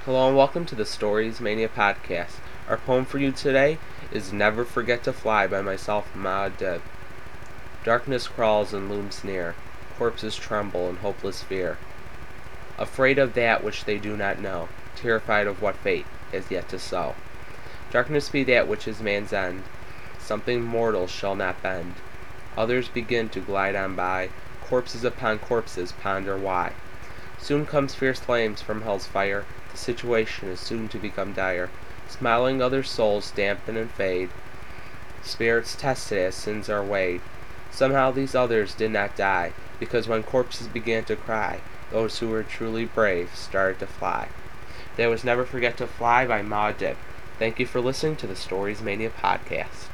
Hello and welcome to the Stories Mania podcast. Our poem for you today is Never Forget to Fly by myself, Maadib. Darkness crawls and looms near. Corpses tremble in hopeless fear. Afraid of that which they do not know. Terrified of what fate has yet to sow. Darkness be that which is man's end. Something mortal shall not bend. Others begin to glide on by. Corpses upon corpses ponder why. Soon comes fierce flames from hell's fire. The situation is soon to become dire. Smiling other souls dampen and fade. Spirits tested as sins are weighed. Somehow these others did not die, because when corpses began to cry, those who were truly brave started to fly. That was Never Forget to Fly by Maadib. Thank you for listening to the Stories Mania podcast.